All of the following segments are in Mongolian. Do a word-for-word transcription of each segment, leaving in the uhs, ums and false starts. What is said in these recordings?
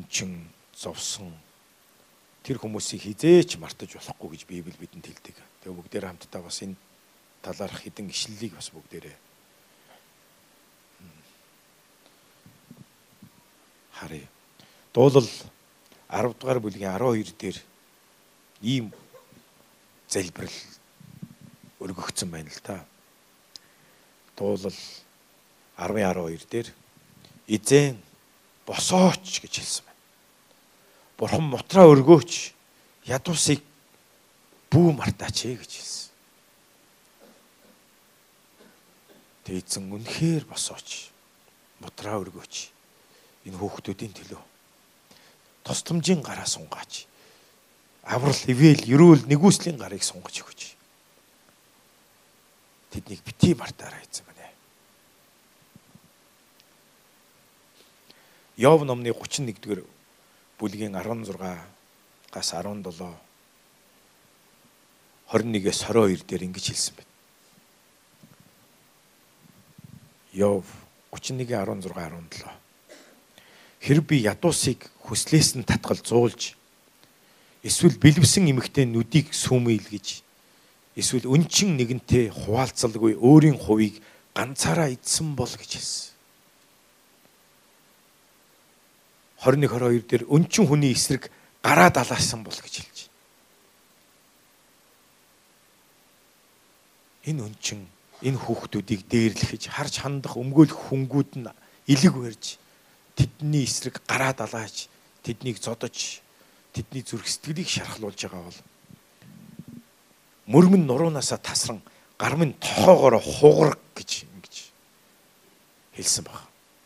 өнчин зовсон тэр хүмүүсийг хизээч мартаж болохгүй гэж Библи бидэнд хэлдэг. Тэгээ бүгдээр хамтдаа бас энэ талаарх хэдэн ишлэлийг бас бүгдээрээ харъя. Дуулал арав дугаар бүлгийн арван хоёр дээр ийм залбирал өргөгдсөн байна л та. Дуулал арван арван хоёр дээр эзэн босооч гэж хэлсэн байна. Бурхан мутраа өргөөч, ядуусыг бүү мартаач гэж хэлсэн. Тэ эзэн үнэхээр босооч, мутраа өргөөч. Энэ хүүхдүүдийн төлөө тусламжийн гараа сунгаач. Аврал, ивэл, ерөөл, нэгүслийн гарыг сунгаж өгөөч. Тэднийг битгий мартаарай эзэн минь. Йов номны гучин нэгдүгээр бүлгийн арван зургаас арван долоо хорин нэгээс хорин хоёр дээр ингэж хэлсэн байна. Йов гучин нэгээс арван зураг арван долоо. Хэрэг би ядуусыг хүслээс нь татгал зуулж эсвэл бэлэвсэн эмэгтэй нүдийг сүмэйлгэж эсвэл өнчин нэгэнтэй хуваалцалгүй өөрийн хувийг ганцаараа идсэн бол гэж хэлсэн. хорин нэг хорин хоёр дээр өнчин хүний эсрэг гараа далаасан бол гэж хэлж байна. Энэ өнчин энэ хүүхдүүдийг дээрлэхэж харж хандах өмгөөлөх хүнгүүд нь илэг барьж тэдний эсрэг гараа далааж тэднийг зодож тэдний зүрх сэтгэлийг шархлуулж байгаа бол мөрмөн нуруунаасаа тасран гар минь тохоогоор хугарах гэж ингэж хэлсэн баг.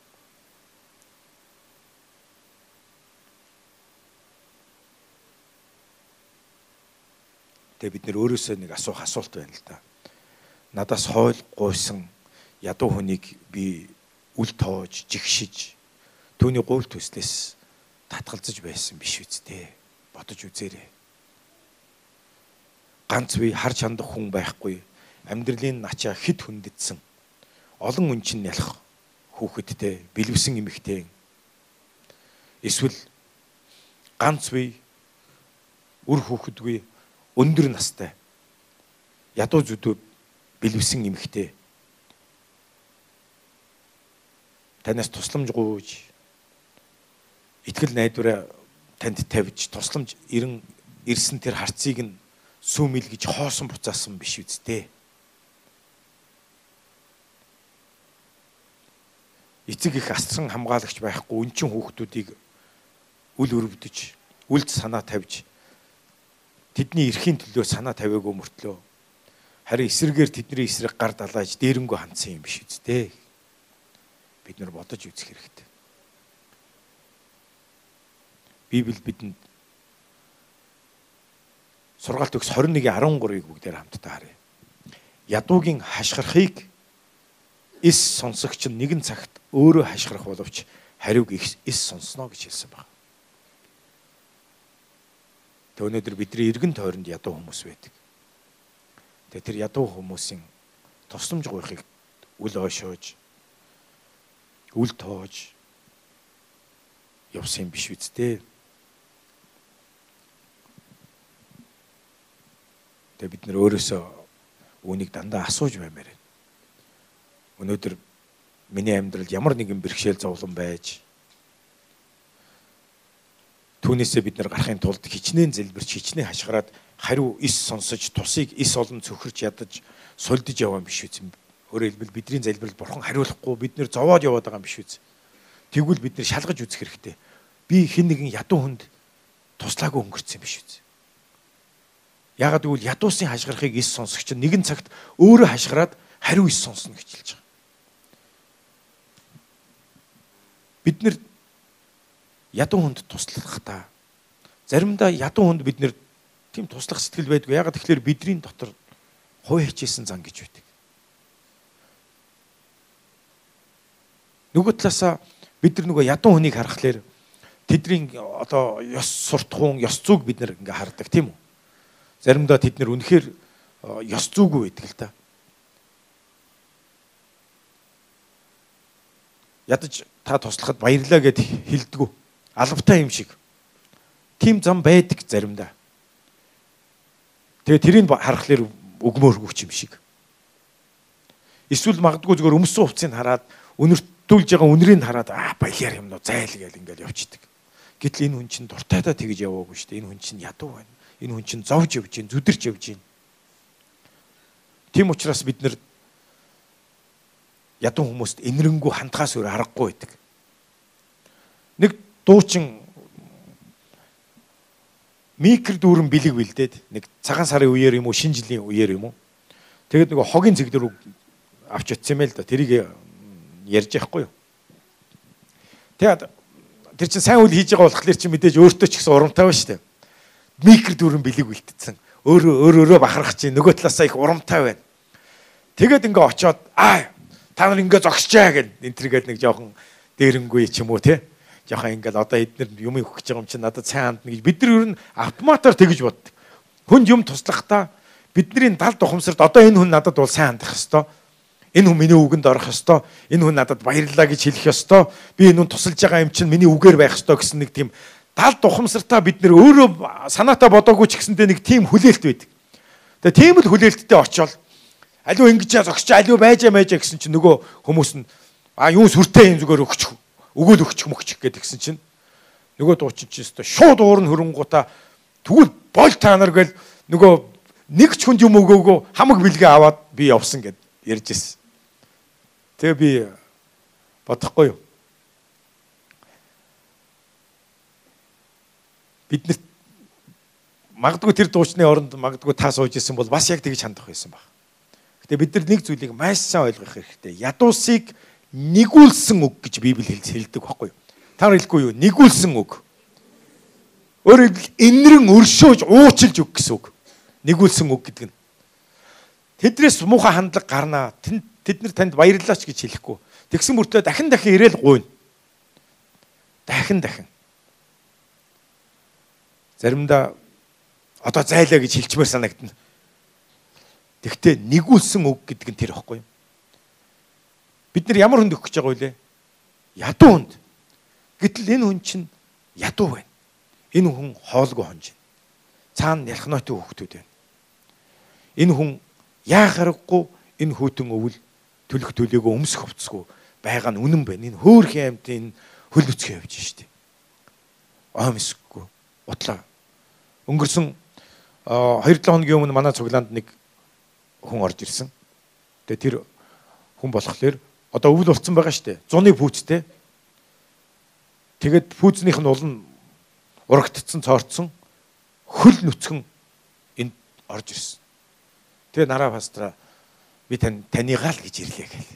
Тэгээ бид нэр өөрөөсөө нэг асуух асуулт байна л да. Надаас хойл гуйсан ядуу хүнийг би үл тоож, жигшиж түүний гуйл төслөөс татгалзаж байсан биш үсттэй. Бодож үзээрэй. Ганц бие харж хандах хүн байхгүй. Амьдралын начаа хэд хүндэтсэн. Олон үнчин нялх хүүхэдтэй, бэлэвсэн эмэгтэй. Эсвэл ганц бие үр хүүхэдгүй өндөр настай ядуу зүдүү бэлэвсэн эмэгтэй танаас тусламж гуйж итгэл найдвараа танд тавьж тусламж ирэн ирсэн тэр харцыг нь сүмэлгэж хоосон буцаасан биш үсттэй. Эцэг их астран хамгаалагч байхгүй өнчин хүүхдүүдийг үл өрөвдөж үлд санаа тавьж тэдний эрхийн төлөө санаа тавиагүй мөртлөө харин эсрэгээр тэдний эсрэг гар далааж дээрэнгөө хандсан юм биш үсттэй. Бид нар бодож үзэх хэрэгтэй. Библи бидэнд сургаалт өгс хорин нэгээс арван гурыг бүгдээр хамтдаа харъя. Ядуугийн хашгирахыг эс сонсогч нь нэгэн цагт өөрөө хашгирах боловч хариуг эс сонсноо гэж хэлсэн байна. Тэг өнөөдөр бидний эргэн тойронд ядуу хүмүүс байдаг. Тэг тэр ядуу хүмүүсийн тусламж гуйхыг үл ойшоож, үл тоож явсан биш үсттэй. Тэг бид нөр өөрөөсөө үүнийг дандаа асууж баймаар байна. Өнөөдөр миний амьдралд ямар нэгэн бэрхшээл зовлон байж түүнээсээ бид нар гарахын тулд хичнээн залбирч хичнээн хашгираад хариу эс сонсож тусыг эс олон цөхөрч ядаж сулдж яваа биш үү? Өөрөөр хэлбэл бидний залбирал бурхан хариулахгүй бид нэр зовоод яваад байгаа юм биш үү? Тэгвэл бид нэр шалгаж үзэх хэрэгтэй. Би хэн нэгэн ядуу хүнд туслаагүй өнгөрцөн юм биш үү? Яагаад гэвэл ядуусын хашгирахыг эс сонсогч нэгэн цагт өөрөө хашгираад хариу эс сонсно гэж хэлж байгаа. Бид нэр ядуу хүнд туслахтаа заримдаа ядуу хүнд бид нэр тийм туслах сэтгэл байдгүй. Ягаад тэгэхээр бидний дотор хувь хичээсэн зан гэж байдаг. Нөгөө талаасаа бид нар нөгөө ядуу хүнийг харахаар тэдний одоо ёс суртахуун, ёс зүйг бид нар ингээ хардаг тийм үү? Заримдаа тэд нар үнэхээр ёс зүйгүй байдаг л та. Ядаж та туслахад баярлаа гэд хэлдэггүй. албатай юм шиг. Тим зам байдаг заримдаа. Тэгээ тэрийг харахаар өгмөөргүйч юм шиг. Эсвэл магадгүй зүгээр өмсөн хувцсыг хараад өнөртүүлж байгаа үнэрийг хараад аа баялаар юм нөө зайл гээл ингээл явчихдаг. Гэтэл энэ хүн чинь дуртайдаа тэгж яваагүй шүү дээ. Энэ хүн чинь ядуу байна. Энэ хүн чинь зовж явж гин, зүдэрч явж гин. Тийм учраас бид нэр ядуу хүмүүст энэрэнгүй хандхаас өөр аргагүй байдаг. Нэг дуучин микро дүүрэн бэлэг бэлдээд нэг цагаан сарын үеэр юм уу, шинэ жилийн үеэр юм уу. Тэгээд нөгөө хогийн цэг дээр авч утсан юм л да. Тэрийг ярьж яахгүй юу. Тэгээд тэр чинь сайн үйл хийж байгаа болохоор чи мэдээж өөртөө ч гэсэн урамтай байна шүү дээ. Микро дүүрэн бэлэг бэлтцсэн. Өөрөө өөрөөрөө бахарах чинь нөгөө талаасаа их урамтай байна. Тэгээд ингээ очиод аа та нар ингээ зогсчаа гэл энэ тэргээд нэг жоохон дээрэнгүй ч юм уу те. Жоохон ингээл одоо эднэр юм өгөх гэж байгаа юм чинь надад сайн хандна гэж бид нар ер нь автоматар тэгж боддог. Хүнд юм туслахдаа бидний далд ухамсарт одоо энэ хүн надад бол сайн хандах ёстой. Энэ хүн миний үгэнд орох ёстой. Энэ хүн надад баярлалаа гэж хэлэх ёстой. Би энэ хүн тусалж байгаа юм чинь миний үгээр байх ёстой гэсэн нэг тийм далд ухамсартаа бид нэр өөрөө санаатаа бодоогүй ч гэсэндээ нэг тийм хүлээлт байдаг. Тэгээ тийм л хүлээлттэй очивол аливаа ингэж зогсч аливаа байжаа байжаа гэсэн чинь нөгөө хүмүүс нь а юу сүртэй юм зүгээр өгчих өгөөл өгчих мөгчих гэдэг гисэн чинь нөгөө дуучин чинь өстой шууд уурн хөрөнгуудаа тэгвэл бол та нар гэл нөгөө нэг ч хүнд юм өгөөгөө хамаг бэлгээ аваад би явсан гэд ярьж ирсэн. Тэгээ би бодохгүй юу. Бид нар магадгүй тэр дуучны оронд магадгүй та сууж исэн бол бас яг тэгж хандах байсан баг. Гэтэ бид нар нэг зүйлийг маш сайн ойлгох хэрэгтэй. Ядуусыг нэгүүлсэн үг гэж Библи хэлдэг байхгүй юу? Та нар хэлэхгүй юу? Нэгүүлсэн үг. Өөрөөр хэлбэл энэрэн өршөөж уучлж үг гэсэн үг. Нэгүүлсэн үг гэдэг нь. Тэдрээс муухай хандлага гарнаа. Тэд нар танд баярлалаач гэж хэлэхгүй. Тэгсэн мөртөө дахин дахин ирээл гуйна. Дахин дахин. Заримдаа одоо зайлаа гэж хэлчмээр санагдана. Тэгтээ нэгүүлсэн үг гэдэг нь тэр ихгүй юу? Бид нар ямар хүнд өгөх гэж байгаа вэ? Ядуу хүнд. Гэтэл энэ хүн чинь ядуу байна. Энэ хүн хоолгүй хонж байна. Цаана ялхнаатай хүүхдүүд байна. Энэ хүн яа харахгүй энэ хүүтэн өвөл төлөх төлөөгөө өмсөх хувцсгүй байгаа нь үнэн байна. Энэ хөөрхийн амьтын хөл нүцгэн явж штеп. Аамсгүй утлаа. Өнгөрсөн хоёр долоо хоногийн өмнө манай цуглаанд нэг хүн орж ирсэн. Тэгээ тэр хүн болохоор одоо өвөл болцсон байгаа штэ. Зуны пүүцтэй. Тэгээд пүүцнийх нь улан урагтцсан цоорцсон хөл нүцгэн энд орж ирсэн. Тэгээ нараа пастраа би тань танигаал гэж ирлээ гэл.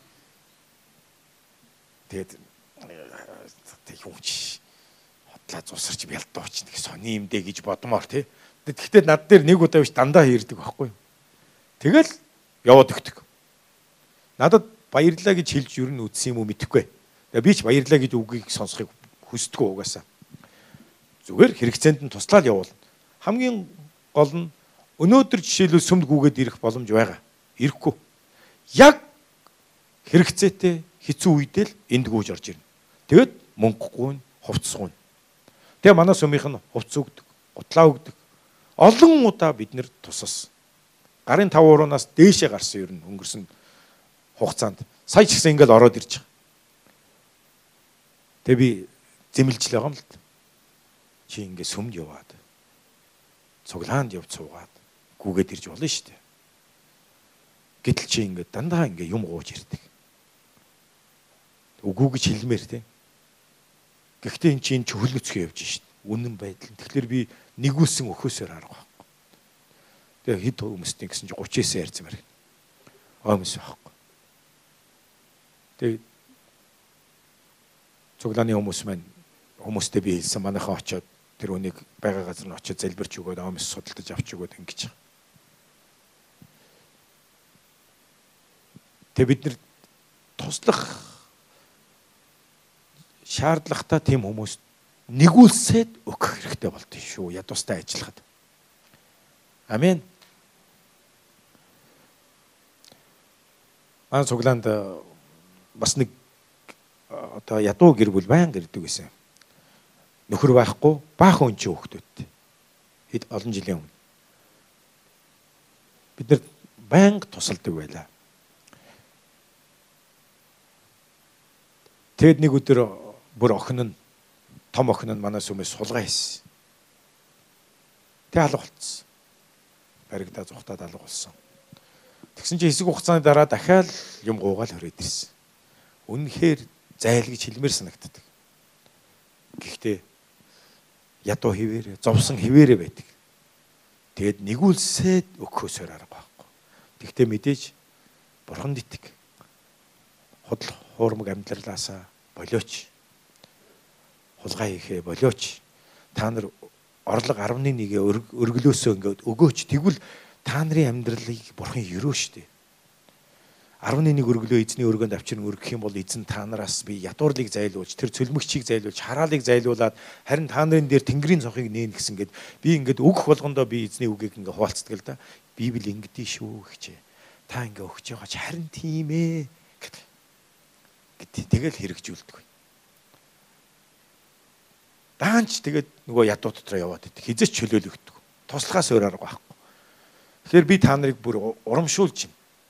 Тэгээд тэг юм чи хотлаа зусарч бялдууч нэг сони юм дээ гэж бодмоор тий. Тэгэхдээ над дээр нэг удаа биш дандаа хийрдэг байхгүй юу. Тэгэл яваад өгдөг. Надад баярлалаа гэж хэлж юу н үтсэн юм уу мэдэхгүй. Тэгээ би ч баярлалаа гэж үгийг сонсохыг хүсдэггүй угаасаа. Зүгээр хэрэгцээнд нь туслаад явуулна. Хамгийн гол нь өнөөдөр жишээлбэл сүмд гүгээд ирэх боломж байгаа. Ирэхгүй. Яг хэрэгцээтэй хэцүү үедээ л энд гүйж орж ирнэ. Тэгэд мөнгөгүй, хувцсгүй. Тэгээ манай сүмийнх нь хувц өгдөг, гутлаа өгдөг. Олон удаа бид нэр тусас. Гарын тав уруунаас дээшээ гарсан ер нь өнгөрсөн хугацаанд сая ч гэсэн ингээл ороод ирж байгаа. Тэгээ би зэмлж л байгаа юм л та. Чи ингээ сүмд яваад цуглаанд явж суугаад гүгээд ирж болно шүү дээ. Гэтэл чи ингээ дандаа ингээ юм гууж ирдэг. Үгүй гэж хэлмээр те. Гэхдээ эн чинь хөл нүцгэн явж шít. Үнэн байдал. Тэгэхээр би нэгүүлсэн өхөөсөр арга байхгүй. Тэгээ хэд хүмүүстэй гэсэн чи гуч-ээсээ ярьсан мэр. Аамс байхгүй. Тэгээ цуглааны хүмүүс маань хүмүүстэй би хэлсэн манайхаа очиод тэр үнийг байга газар нь очиод залбирч өгөөд аамс судалдаж авч өгөөд ингэж. Тэгээ бид нэр туслах шаардлагатай тийм хүмүүст нэгүүлсээд өгөх хэрэгтэй болдсон шүү. Ядуустай ажиллахад. Амен. Аа цуглаанд бас нэг одоо ядуу гэр бүл баян гэрдэг гэсэн. нөхөр байхгүй, баахан хүн чинь хүүхдүүдтэй. Хэд олон жилийн өмнө. Бид нар байнга тусалдаг байлаа. Тэгэд нэг өдөр бүр охин нь, том охин нь манаас өмнөөс сулгаа хийсэн. Тэг алга болцсон. Баригдаа зүхтаад алга болсон. Тэгсэн чинь хэсэг хугацааны дараа дахиад юм гуугаал хөрөөд ирсэн. Үнэхээр зайлгж хэлмээр санагддаг. Гэхдээ ядуу хിവэрэ, зовсон хിവэрэ байдаг. Тэгэд нэгүүлсээд өгөхөөсөр арга байхгүй. Тэгвэл мэдээж бурханд итг. Худал хуурмаг амьдралаасаа болооч. Хулгай хийхээ болооч. Та нар орлого арван нэгээ өргөлөөсөө ингээд өгөөч. Тэгвэл та нарын амьдралыг бурхан ерөө штэ. арван нэг өргөлөө эзний өргөнд авчирн өргөх юм бол эзэн та нараас би ядуурлыг зайлуулж, тэр цөлмөгчийг зайлуулж, хараалыг зайлуулад харин та нарын дээр тэнгэрийн цонхыг нээн гэсэн гээд би ингээд өгөх болгондоо би эзний үгийг ингээд хуваалцдаг л да. Библи ингэдэж шүү гэжээ. Та ингээд өгч байгаа ч харин тийм ээ гэт. Тэгэл хэрэгжүүлдэг. Даанч тэгээд нөгөө ядуу дотроо яваад идэх. Хизэж чөлөөлөгдөг. Туслахаас өөр арга байхгүй. Тэгэхээр би та нарыг бүр урамшуулж байна.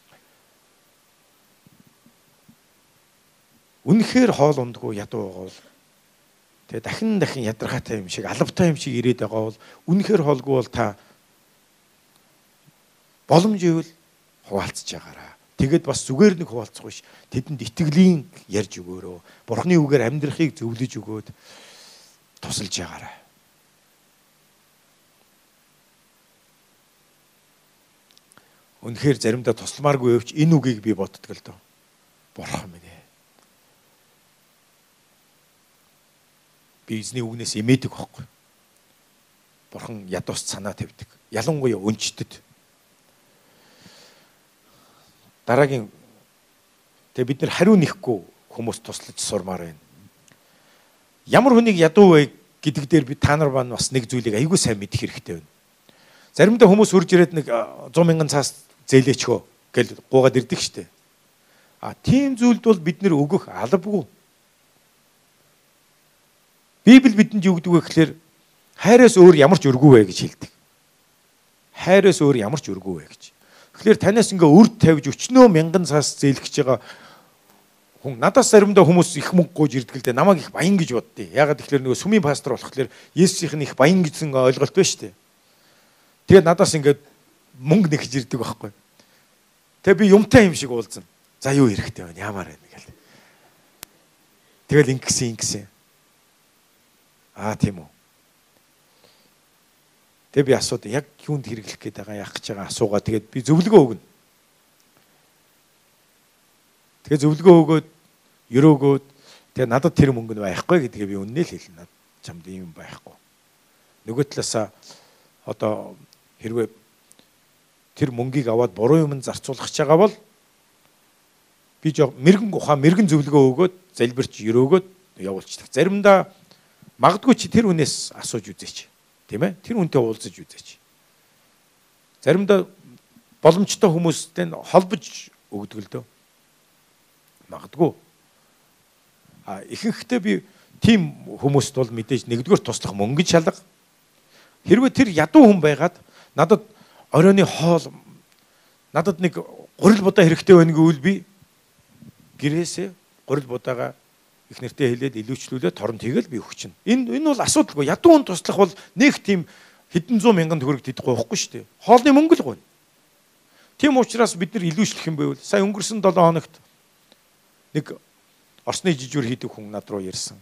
Үнэхээр хоол ундгүй ядуу байгаа бол тэгээ дахин дахин ядаргаатай юм шиг, алавтай юм шиг ирээд байгаа бол үнэхээр хоолгүй бол та боломж ивэл хуваалцж байгаараа. Тэгэд бас зүгээр нэг хуваалцах биш. Тэдэнд итгэлийн ярьж өгөөрөө. Бурхны үгээр амьдрахыг зөвлөж өгөөд тусалж байгаараа. Үнэхээр заримдаа тусламааргүй өвч энэ үгийг би боддог л доо. Бурхан минь ээ. Би эзний үгнээс эмээдэг байхгүй. Бурхан ядуус санаа тавьдаг. Ялангуяа өнчтөд. Дараагийн тэгээ бид нар хариу нэхгүй хүмүүс туслаж сурмаар байна. Ямар хүнийг ядуу вэ гэдэг дээр би та нар маань бас нэг зүйлийг аягүй сайн мэдэх хэрэгтэй байна. Заримдаа хүмүүс хурж ирээд нэг сто мянган цаас зээлээчхөө гэл гуугаад ирдэг штэ. А тийм зүйлд бол бид нэр өгөх албагүй. Библи бидэнд юу гэдэг вэ гэхээр хайраас өөр ямар ч өргөө вэ гэж хэлдэг. Хайраас өөр ямар ч өргөө вэ гэж. Тэгэхээр танаас ингээ үрд тавьж өчнөө мянган цаас зээлгэж байгаа хүн надаас заримдаа хүмүүс их мөнгө гуйж ирдэг л дээ. Намайг их баян гэж боддیں۔ Ягаад тэгэхээр нөгөө сүмийн пастор болохоор Есүсийн их баян гэсэн ойлголт байна шүү дээ. Тэгээд надаас ингээ мөнгө нэгж ирдэг байхгүй. Тэгээ би юмтай юм шиг уулзна. За юу хэрэгтэй байна? Ямар байна гэл. Тэгэл ингэсэн ингэсэн. Аа тийм үү. Тэгээ би асуудаг яг юунд хэрэглэх гээд байгаа яах гэж байгаа асуугаа. Тэгээд би зөвлөгөө өгнө. Тэгээ зөвлөгөө өгөөд өрөөгөөд тэгээ надад тэр мөнгө нь байхгүй гэдгээ би үннээ л хэлнэ. Над чамд ийм байхгүй. Нөгөө талаасаа одоо хэрвээ тэр мөнгийг аваад буруу юмд зарцуулах гэж байгаа бол би жоо мэрэгэн ухаан мэрэгэн зөвлөгөө өгөөд залбирч өрөөгөөд явуулчихдаг. Заримдаа магадгүй чи тэр хүнээс асууж үзээч. Тийм ээ? Тэр хүнтэй уулзаж үзээч. Заримдаа боломжтой хүмүүстэй холбож өгдөг л дөө. Магадгүй. А ихэнхдээ би тийм хүмүүст бол мэдээж нэгдүгээр туслах мөнгө шалга. Хэрвээ тэр ядуу хүн байгаад надад оройны хоол надад нэг гурил будаа хэрэгтэй байна гэвэл би гэрээсээ гурил будаага их нэртэй хэлээд илүүчлүүлээд торон тэгэл би өгч чинь. Энэ энэ бол асуудалгүй. Ядуу хүн туслах бол нэг тийм хэдэн зуун мянган төгрөг тэтгэхгүй байхгүй шүү дээ. Хоолны мөнгө л гойно. Тийм учраас бид нар илүүчлэх юм байвал сая өнгөрсөн долоо хоногт нэг Орсны жижүүр хийдэг хүн над руу ирсэн.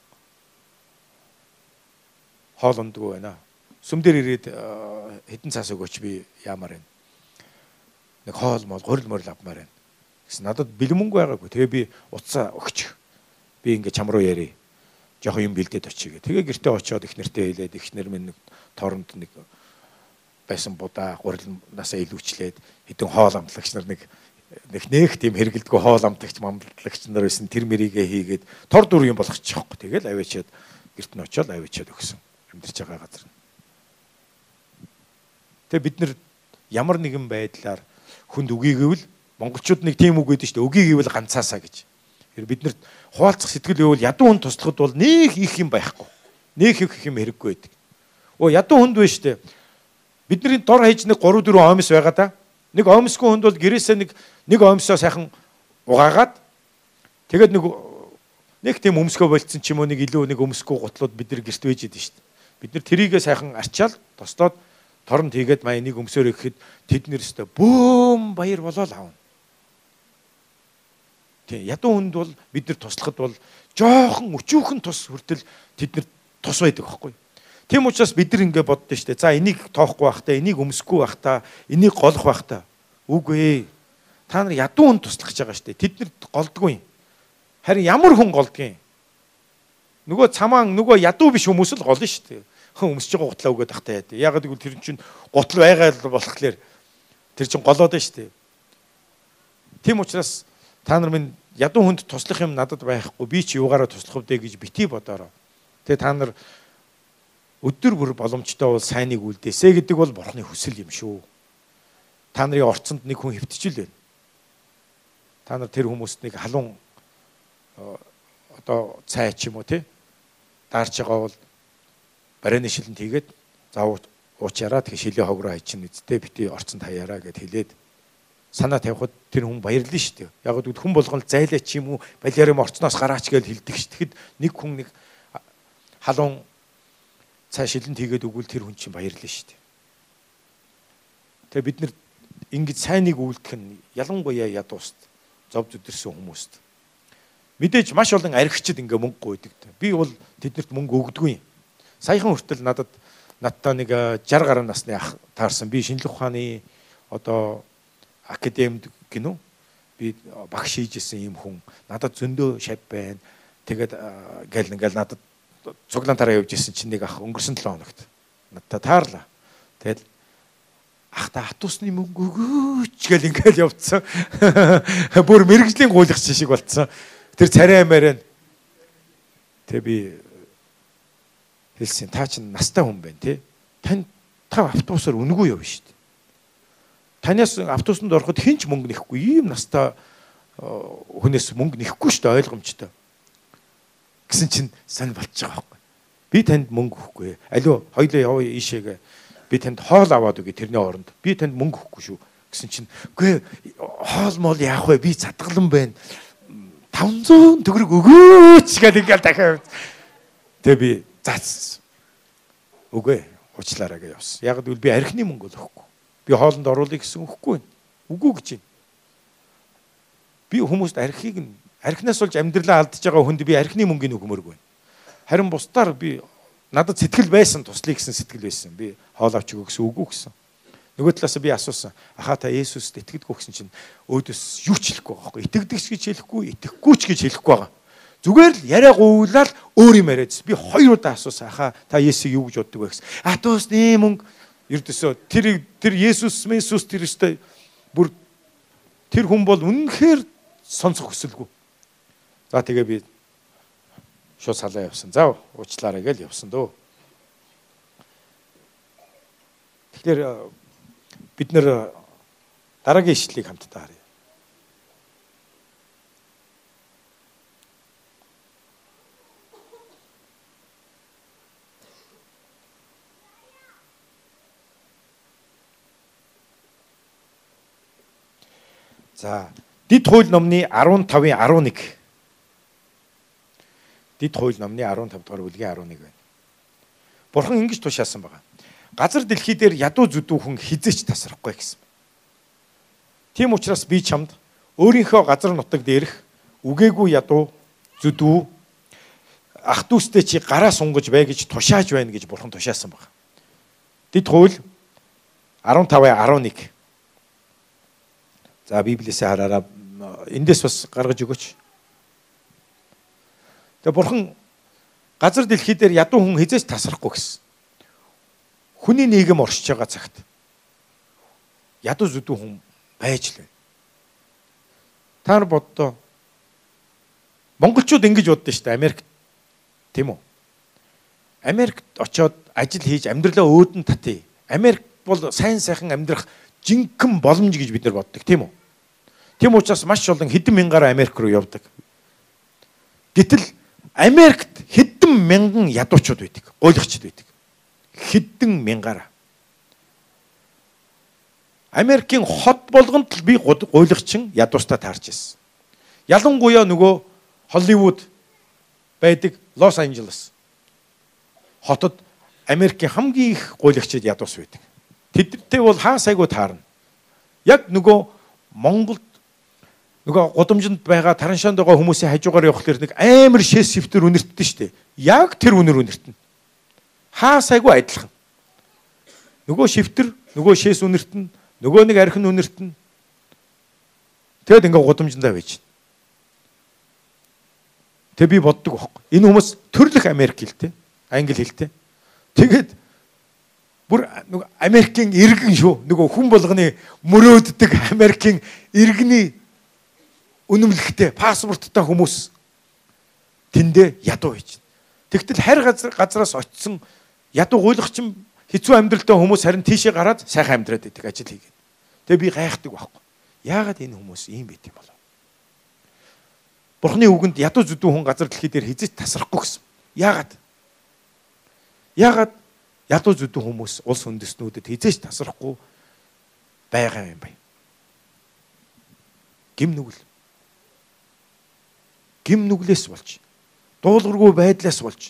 Хоол ундгүй байна. Сүм дээр ирээд хэдэн цаас өгөөч би яамаар байна. Нэг хоол мол гурил морил авмаар байна. Гэсэн надад бэлэн мөнгө байгаагүй. Тэгээ би утсаа өгч. Би ингээ чам руу ярий. Жохо юм бэлдээд очие. Тэгээ гэртээ очиод их нэртэй хэлээд их нэр минь нэг торонд нэг байсан будаа гурилнаасаа илүүчлээд хэдэн хоол амтлагч нар нэг нэг нэг тийм хэрэгэлдэггүй хоол амтлагч мамлагч нар байсан тэр мэрийгээ хийгээд тор дур юм болгочихгүй. Тэгэл аваачаад гэрт нь очиод аваачаад өгсөн. Амьдарч байгаа газар. Тэгээ бид нар ямар нэгэн байдлаар хүнд үгүй гэвэл монголчууд нэг тийм үг гэдэг чинь үгүй гэвэл ганцаасаа гэж. Тэр бид нарт хуваалцах сэтгэл байвал ядуу хүн туслахад бол нэг их юм байхгүй. Нэг их юм хэрэггүй байдаг. Оо ядуу хүнд байна штэ. Бидний дор хаяж нэг гурав дөрвөн омс байгаа да. Нэг омсгүй хүнд бол гэрээсээ нэг нэг омсоо сайхан угаагаад тэгээд нэг нэг тийм өмсгөө болцсон ч юм уу нэг илүү нэг өмсгүй гутлууд бид нар гэрт байж идэв штэ. Бид нар тэрийгээ сайхан арчаал тослоод торонд хийгээд маяг нэг өмсөөр ирэхэд тэд нэрстэй бөөм баяр болоод аавна. Тэг ядуу хүнд бол бид нар туслахад бол жоохон өчүүхэн тус хүртэл тэд нар тус байдаг байхгүй. Тийм учраас бид нар ингэ боддоо штэ. За энийг тоохгүй байх та, энийг өмсөхгүй байх та, энийг голох байх та. Үгүй ээ. Та нар ядуу хүн туслах гэж байгаа штэ. Тэд нар голдгүй. Харин ямар хүн голдгийг? Нөгөө цамаан нөгөө ядуу биш хүмүүс л голно штэ. Хүн өмсөж байгаа гутлаа өгөөд тахтай яа. Ягаад гэвэл тэр чинь гутал байгаа л болохлээр тэр чинь голоод байна штэ. Тийм учраас та нар минь ядуу хүнд туслах юм надад байхгүй. Би чи юугаараа туслах вэ гэж битгий бодоорой. Тэгээ та нар өдөр бүр боломжтой бол сайныг үлдээсэ гэдэг бол бурхны хүсэл юм шүү. Та нарын орцонд нэг хүн хөвтчил байна. Та нар тэр хүмүүст нэг халуун одоо цай ч юм уу тий даарч байгаа бол барайны шилэнд хийгээд зав уучаараа тэгээ шилээ хогроо хайчин үсттэй бити орцонд хаяараа гэд хэлээд санаа тавихад тэр хүн баярлна шүү дээ. Яг л хүн болгоно зайлаа ч юм уу балиар юм орцноос гараач гэж хэлдэг ш. Тэгэхэд нэг хүн нэг халуун цай шилэнд хийгээд өгвөл тэр хүн чинь баярлна шүү дээ. Тэгээ бид нар ингэж сайныг үйлдэх нь ялангуяа ядууст зов зүдэрсэн хүмүүст мэдээж маш олон архичд ингээ мөнгө гуйдаг. Би бол тэднэрт мөнгө өгдөггүй. Саяхан хүртэл надад надтай нэг шарх гаруй насны ах таарсан. Би шинжлэх ухааны одоо академид гинөө би багш хийжсэн юм хүн. Надад зөндөө шав байна. Тэгээд гэл ингээл надад цуглаантаараа явж исэн чинь нэг ах өнгөрсөн долоо хоногт надтай таарлаа. Тэгээд ах та хатуусны мөнгө өгөөч гэл ингээл явцсан. Бүр мэрэгжлийн гуйлах шиг болцсон. Тэр царай амаараа тэг би хэлсэн та чинь настай хүн байна тий. Тань та автобусаар үнэгүй явна шүү дээ. Танаас автобусанд ороход хэн ч мөнгө нэхгүй. Ийм настай хүнээс мөнгө нэхгүй шүү дээ ойлгомжтой. Гэсэн чинь сайн болчих байгаа байхгүй. Би танд мөнгө өгөхгүй. Алуу хоёлоо яваа ийшээгээ. Би танд хоол аваад өгье тэрний оронд. Би танд мөнгө өгөхгүй шүү. Гэсэн чинь үгүй хоол мол яах вэ? Би задгалан байна. таван зуун төгрөг өгөөч гэдэг ингээл дахиад. Тэгээ би зац. Үгүй уучлаарай гэж явсан. Яг гэвэл би архины мөнгө өгөхгүй. Би хоолнд оруулъя гэсэн өгөхгүй. Үгүй гэж байна. Би хүмүүст архийг нь архинаас болж амьдралаа алдаж байгаа хүнд би архины мөнгөний өгмөргүй. Харин бусдаар би надад сэтгэл байсан туслая гэсэн сэтгэл байсан. Би хоол авч өгөө гэсэн үгүй гэсэн. Нөгөө талаас би асуусан. Ахаа та Есүст итгэдэггүй гэсэн чинь өөдөөс юу ч хэлэхгүй байгаа байхгүй. Итгэдэг ч гэж хэлэхгүй, итгэхгүй ч гэж хэлэхгүй байгаа. Зүгээр л яриа гуйлаад өөр юм яриадс. Би хоёр удаа асуусан. Ахаа та Есүсийг юу гэж боддог вэ гэсэн. Атус нэ мөнгө ердөөсөө тэр тэр Есүс Месүс тэр өстэй бүр тэр хүн бол үнэнхээр сонсох хүсэлгүй. За тэгээ би шууд салаа явсан. За уучлаарай гэж явсан дөө. Тэгэхээр бид нэр дараагийн ишлэлийг хамтдаа харъя. За, Дэд хууль номны арван тавын арван нэг. Дэд хууль номны арван тав дахь бүлгийн арван нэг байна. Бурхан ингэж тушаасан байгаа. Газар дэлхий дээр ядуу зүдүү хүн хизээч тасрахгүй гэсэн. Тийм учраас би чамд өөрийнхөө газар нутаг дээрх үгээгүй ядуу зүдүү ах дүүстэй чи гараа сунгаж бай гэж тушааж байна гэж бурхан тушаасан байна. Дэд хууль арван тавын арван нэг. За Библиэсээ хараараа эндээс бас гаргаж өгөөч. Тэгээ бурхан газар дэлхий дээр ядуу хүн хизээч тасрахгүй гэсэн. Хүний нийгэм оршиж байгаа цагт ядуу зүдүү хүн байж л байна. Та нар боддоо монголчууд ингэж боддоо шүү дээ Америк тийм үү? Америкт очиод ажил хийж амьдралаа өөдөн татъя. Америк бол сайн сайхан амьдрах жинхэнэ боломж гэж бид нар боддог тийм үү? Тийм учраас маш олон хэдэн мянгаараа Америк руу явдаг. Гэтэл Америкт хэдэн хэдэн мянган ядуучууд байдаг, гуйлагчид байдаг. Хэдэн мянгаараа. Америкийн хот болгонд л би гуйлагчин ядуустаа таарч ирсэн. Ялангуяа нөгөө Холливуд байдаг Лос Анжелес хотод Америкийн хамгийн их гуйлагчид ядуус байдаг. Тэдтэй бол хаа сайгүй таарна. Яг нөгөө Монголд нөгөө гудамжинд байгаа тараншаанд байгаа хүмүүсийн хажуугаар явхлаар нэг амар шээс сэвтэр үнэртдэн штэ. Яг тэр үнэр үнэртэн. Хаа сайгүй адилхан. Нөгөө шивтэр, нөгөө шээс үнэртэн, нөгөө нэг архин үнэртэн. Тэгэд ингээ гудамжиндаа байж. Тэг би боддог байхгүй. Энэ хүмүүс төрлөх Америк хэлтэй, англи хэлтэй. Тэгэд бүр Америкийн иргэн шүү. Нөгөө хүн болгоны мөрөөддөг Америкийн иргэний үнэмлэхтэй паспорттай хүмүүс тэндээ ядуу хийж. Тэгтэл харь газар газраас очисон ядуу гуйлагчин хэцүү амьдралтай хүмүүс харин тийшээ гараад сайхан амьдраад байдаг ажил хийгээд. Тэгээ би гайхдаг байхгүй. Яагаад энэ хүмүүс ийм байт юм болов? Бурхны үгэнд ядуу зүдүү хүн газар дэлхий дээр хизэж тасрахгүй гэсэн. Яагаад? Яагаад ядуу зүдүү хүмүүс улс үндэстнүүдэд хизэж тасрахгүй байгаа юм бэ? Гим нүгэл. Гим нүглээс болж, дуулуургүй байдлаас болж,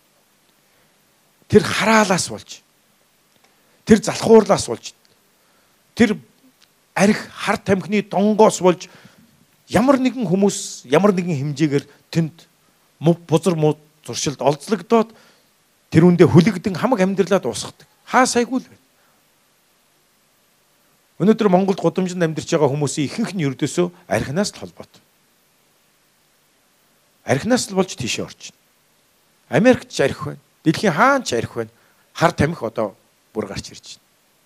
тэр хараалаас болж, тэр залхуурлаас болж, тэр арх хар тамхины донгоос болж ямар нэгэн хүмүүс ямар нэгэн хэмжээгээр тэнд бузар муу зуршилд олзлогдоод тэр үндэ хүлэгдэн хамаг амьдралаа дуусгадаг. Хаа сайгүй л байна. Өнөөдөр Монголд гудамжинд амьдарч байгаа хүмүүсийн ихэнх нь ердөөсөө архинаас л холбоотой. Архинаас л болж тийшээ орчин. Америкт ч архи байна. Дэлхийн хаан ч архи байна. Хар тамхи одоо бүр гарч ирж байна.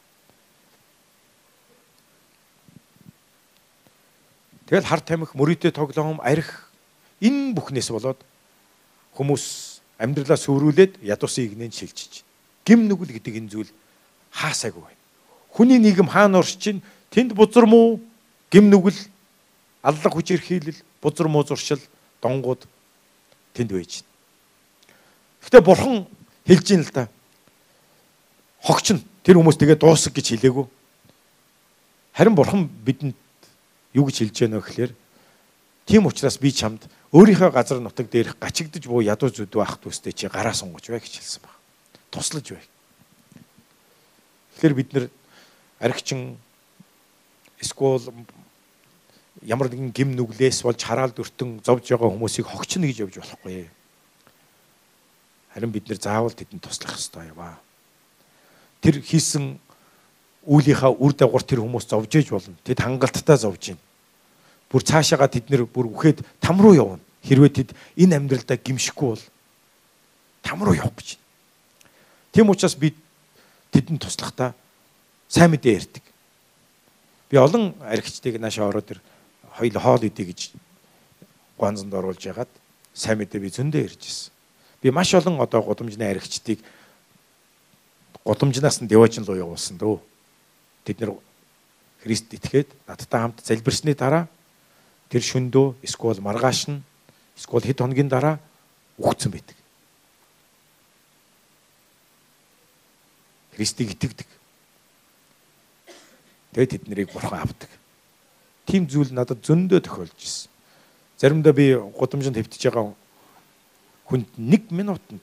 Тэгэл хар тамхи, мөрөөдөө тоглоом, архи энэ бүхнээс болоод хүмүүс амьдралаа сүрүүлээд ядуусын игнэнд шилжиж. Гим нүгэл гэдэг энэ зүйл хаасаагүй байна. Хүний нийгэм хаана орж чинь тэнд бузар муу, гим нүгэл, аллах хүч эрхийлэл, бузар муу зуршил, донгууд тэнд байж байна. Гэтэ бурхан хэлж ийн л да. Хогч нь тэр хүмүүс тэгээ дуусах гэж хэлээгүй. Харин бурхан бидэнд юу гэж хэлж байна вэ гэхээр тийм учраас би чамд өөрийнхөө газар нутаг дээрх гачигдж буу ядуу зүдүү ах дүүстэй чи гараа сунгаж бай гэж хэлсэн баг. Туслаж бай. Тэгэхээр бид нэр архичин эсвэл ямар нэгэн гим нүглээс болж хараал дүртэн зовж байгаа хүмүүсийг хогчно гэж явж болохгүй. Харин бид нэр заавал тэдэнд туслах ёстой яваа. Тэр хийсэн үүлийнхаа үр дагавар тэр хүмүүс зовж ээж болно. Тэд хангалттай зовж байна. Бүр цаашаага тэд нэр бүр үхээд там руу явна. Хэрвээ тэд энэ амьдралдаа гимшихгүй бол там руу явах гэж. Тийм учраас би тэдэнд туслахдаа сайн мэдээ ярьдаг. Би олон архичдыг наашаа ороод тэр хоёул хоол идэ гэж ганцанд оруулж ягаад сайн мэдээ би зөндөө ярьж ирсэн. Би маш олон одоо гудамжны архичдыг гудамжнаас нь деважин руу явуулсан дөө. Тэд нэр Христ итгээд надтай хамт залбирсны дараа тэр шөндөө эсвэл маргааш нь эсвэл хэд хоногийн дараа үхсэн байдаг. Христийг итгэдэг. Тэгээд тэд нарыг бурхан авдаг. Тим зүйл надад зөндөө тохиолж ирсэн. Заримдаа би гудамжинд хэвтэж байгаа хүнд нэг минутанд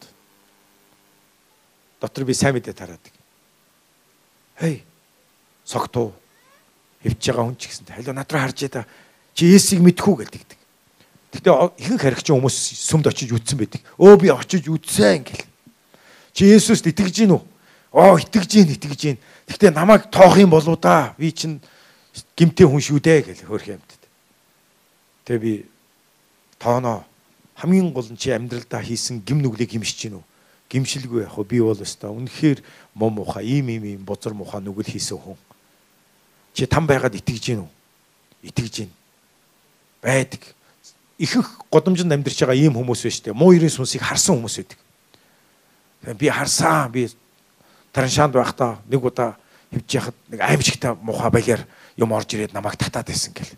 дотор би сайн мэдээ тараадаг. Хей, согтуу хэвтэж байгаа хүн ч гэсэн халуу над руу харж яда чи Есүсийг мэдхүү гэлдэгдэг. Гэхдээ ихэнх харигчин хүмүүс сүмд очиж үтсэн байдаг. Өө би очиж үтсэн гэл. Чи Есүст итгэж гин үү? Оо итгэж гин, итгэж гин. Гэхдээ намайг тоох юм болоо да. Би чинь гимтэй хүн шүү дээ гэл хөөх юмтад. Тэгээ би тооноо хамгийн гол нь чи амьдралдаа хийсэн гим нүглийг гимшиж гин үү? Гимшилгүй яг би бол өстой үнэхээр мом муха ийм ийм ийм бузар муха нүгэл хийсэн хүн. Чи там байгаад итгэж гин үү? Итгэж гин. Байдаг. Ихэнх годомжинд амьдарч байгаа ийм хүмүүс байна шүү дээ. Муу ерийн сүнсийг харсан хүмүүс байдаг. Би харсан, би тараншаанд байхдаа нэг удаа хөвж яхад нэг аимшигтай муха баяар юм орж ирээд намайг татаад байсан гэл.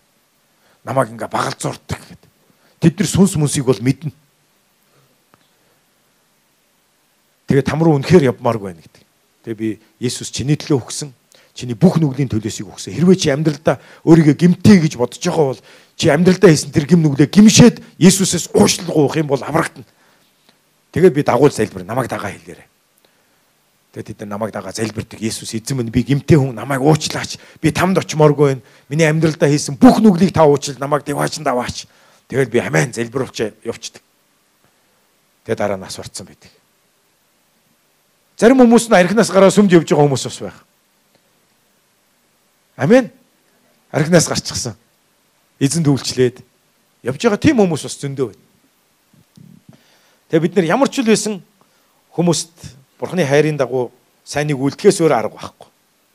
Намайг ингээ багалзуурдаг гэд. Тэд нар сүнс мүнсийг бол мэднэ. Тэгээ там руу үнэхээр явмааргүй байна гэдэг. Тэгээ би Есүс чиний төлөө өгсөн, чиний бүх нүглийн төлөөсийг өгсөн. Хэрвээ чи амьдралдаа өөрийгөө гэмтээ гэж бодож байгаа бол чи амьдралдаа хийсэн тэр гэм нүглээ гимшээд Есүсээс уушлал гуйх юм бол аврагдана. Тэгээд би дагуул залбир намайг дагаа хэлээрэй. Тэгээд тэд намайг дагаа залбирдаг. Есүс эзэн минь би гимтээ хүн намайг уучлаач. Би тамд очимооргүй байна. Миний амьдралдаа хийсэн бүх нүглийг та уучлал намайг дэваачнд аваач. Тэгээд би амин залбируулж явчихдаг. Тэгээд дараа нас орцсон байдаг. Зарим хүмүүс нь архинаас гараа сүмд явж байгаа хүмүүс бас байх. Амен. Архинаас гарчихсан. Эзэнд үйлчлээд явж байгаа тийм хүмүүс бас зөндөө байна. Тэгээ бид нар ямар ч л байсан хүмүүст Бурхны хайрын дагуу сайныг үлдэхээс өөр арга байхгүй.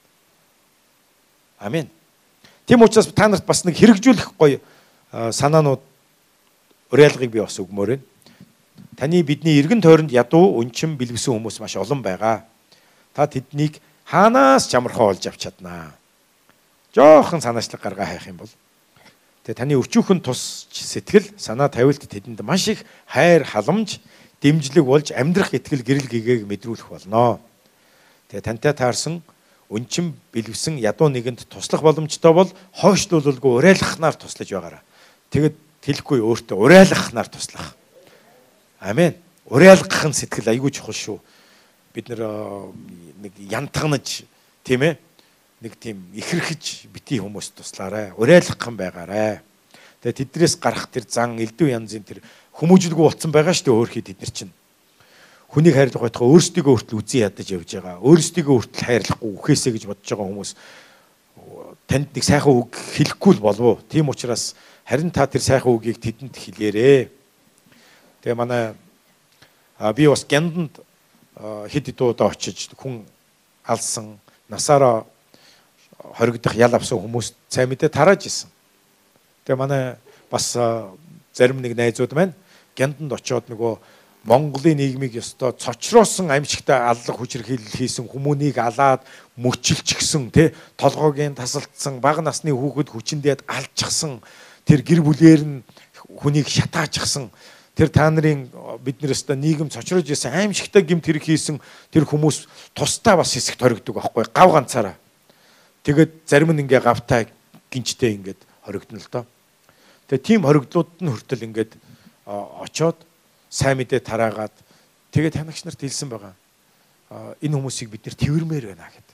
Амен. Тийм учраас та нарт бас нэг хэрэгжүүлэх гоё санаанууд уриалгыг би бас өгмөр байна. Таны бидний эргэн тойронд ядуу өнчин бэлгэсэн хүмүүс маш олон байгаа. Та тэднийг хаанаас ч амархан олж авч чаднаа. Жохон санаачлаг гаргаа хайх юм бол тэгээ таны өчүүхэн тус сэтгэл санаа тавилт тэдэнд маш их хайр халамж дэмжлэг болж амьдрах итгэл гэрэл гэгээг мэдрүүлэх болно. Тэгээ тантай таарсан өнчин бэлгэсэн ядуу нэгэнд туслах боломжтой бол хойшлуулалгүй урайлахнаар туслаж байгаараа. Тэгэд хэлэхгүй өөртөө урайлахнаар туслах. Амен. Урайлгах нь сэтгэл айгүй чухал шүү. Бид нэр нэг янтгнаж тийм ээ нэг тийм ихэрхэж бити хүмүүст туслаарай. Урайлгах юм байгаарай. Тэгээ тэднээс гарах тэр зан элдв янзын тэр хүмүүжлгүй болцсон байгаа шүү дээ өөрхий тэд нар чинь. Хүнийг хайрлах байтугай өөрсдийгөө хүртэл үзий ядаж явж байгаа. Өөрсдийгөө хүртэл хайрлахгүй үхээсэ гэж бодож байгаа хүмүүс танд нэг сайхан үг хэлэхгүй л болов уу? Тийм учраас харин та тэр сайхан үгийг тэдэнд хэлээрэй. Тэгээ манай би бас Гянданд хэд хэд удаа очиж хүн алсан насаараа хоригдох ял авсан хүмүүс сайн мэдээ тарааж исэн. Тэгээ манай бас зарим нэг найзууд маань Гянданд очиод нөгөө Монголын нийгмийг ёстой цочроосон амьжигтай аллах хүчирхийлэл хийсэн хүмүүнийг алаад мөчилчихсэн тий толгойн тасалдсан бага насны хүүхэд хүчиндээд алчихсан тэр гэр бүлээр нь хүнийг шатаачихсан тэр та нарын бидний өстө нийгэм цочроож исэн аимшигтай гэмт хэрэг хийсэн тэр хүмүүс тусдаа бас хэсэгт хоригддог байхгүй гав ганцаараа. Тэгээд зарим нь ингээ гавтаа гинжтэй ингээд хоригдно л доо. Тэгээ тийм хоригдлууд нь хүртэл ингээд очоод сайн мэдээ тараагаад тэгээд танагч нарт хэлсэн байгаа. Энэ хүмүүсийг бид нэр тэрвэрмээр байна гэдэг.